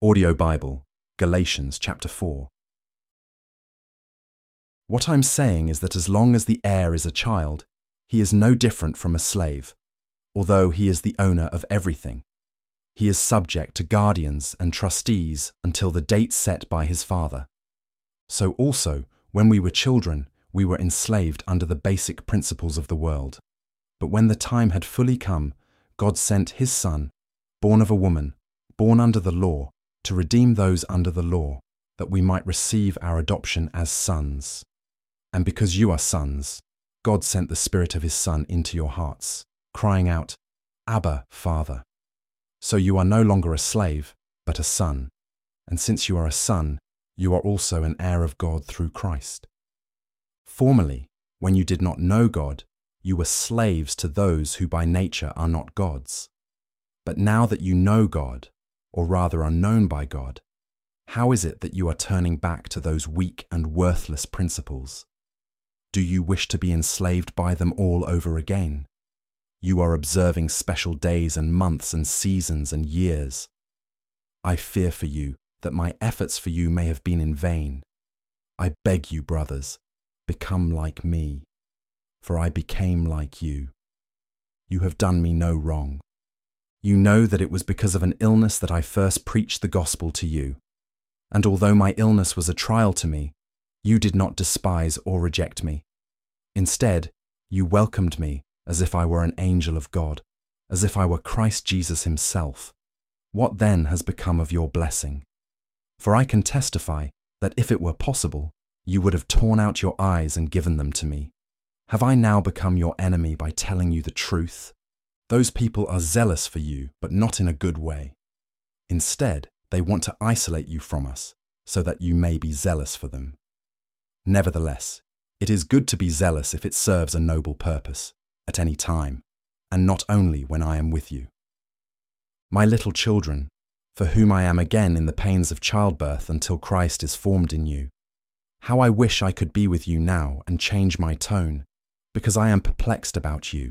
Audio Bible, Galatians chapter 4. What I'm saying is that as long as the heir is a child, he is no different from a slave, although he is the owner of everything. He is subject to guardians and trustees until the date set by his father. So also, when we were children, we were enslaved under the basic principles of the world. But when the time had fully come, God sent his Son, born of a woman, born under the law, to redeem those under the law, that we might receive our adoption as sons. And because you are sons, God sent the Spirit of his Son into your hearts, crying out, "Abba, Father." So you are no longer a slave, but a son. And since you are a son, you are also an heir of God through Christ. Formerly, when you did not know God, you were slaves to those who by nature are not gods. But now that you know God, or rather are known by God, how is it that you are turning back to those weak and worthless principles? Do you wish to be enslaved by them all over again? You are observing special days and months and seasons and years. I fear for you that my efforts for you may have been in vain. I beg you, brothers, become like me, for I became like you. You have done me no wrong. You know that it was because of an illness that I first preached the gospel to you. And although my illness was a trial to me, you did not despise or reject me. Instead, you welcomed me as if I were an angel of God, as if I were Christ Jesus himself. What then has become of your blessing? For I can testify that if it were possible, you would have torn out your eyes and given them to me. Have I now become your enemy by telling you the truth? Those people are zealous for you, but not in a good way. Instead, they want to isolate you from us, so that you may be zealous for them. Nevertheless, it is good to be zealous if it serves a noble purpose, at any time, and not only when I am with you. My little children, for whom I am again in the pains of childbirth until Christ is formed in you, how I wish I could be with you now and change my tone, because I am perplexed about you.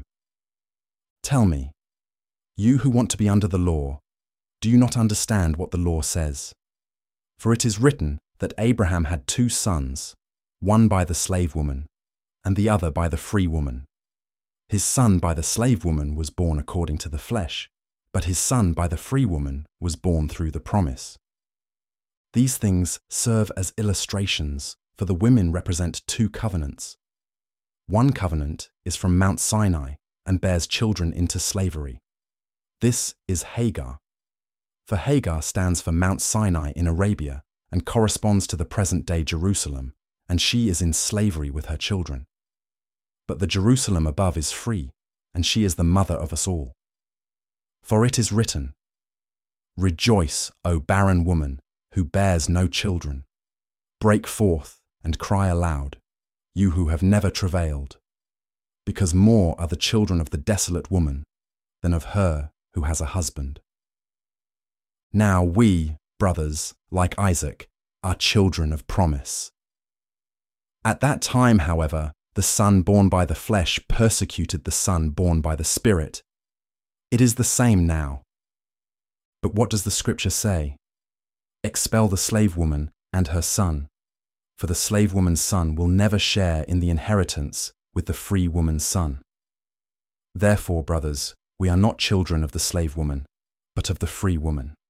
Tell me, you who want to be under the law, do you not understand what the law says? For it is written that Abraham had 2 sons, one by the slave woman, and the other by the free woman. His son by the slave woman was born according to the flesh, but his son by the free woman was born through the promise. These things serve as illustrations, for the women represent 2 covenants. One covenant is from Mount Sinai, and bears children into slavery. This is Hagar. For Hagar stands for Mount Sinai in Arabia and corresponds to the present-day Jerusalem, and she is in slavery with her children. But the Jerusalem above is free, and she is the mother of us all. For it is written, "Rejoice, O barren woman, who bears no children. Break forth and cry aloud, you who have never travailed. Because more are the children of the desolate woman than of her who has a husband." Now we, brothers, like Isaac, are children of promise. At that time, however, the son born by the flesh persecuted the son born by the Spirit. It is the same now. But what does the scripture say? Expel the slave woman and her son, for the slave woman's son will never share in the inheritance with the free woman's son. Therefore, brothers, we are not children of the slave woman, but of the free woman.